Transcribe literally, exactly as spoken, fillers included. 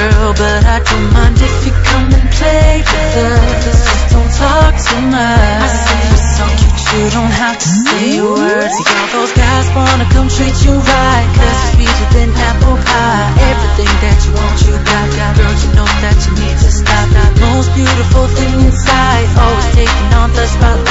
girl, but I don't mind if you come and play with us. Just don't talk too much. I say you're so cute, you don't have to say a word. See, all those guys wanna come treat you right, cause you're sweeter than apple pie. Everything that you want, you got, got. Girl, you know that you need to stop. That most beautiful thing inside, always taking on the spotlight.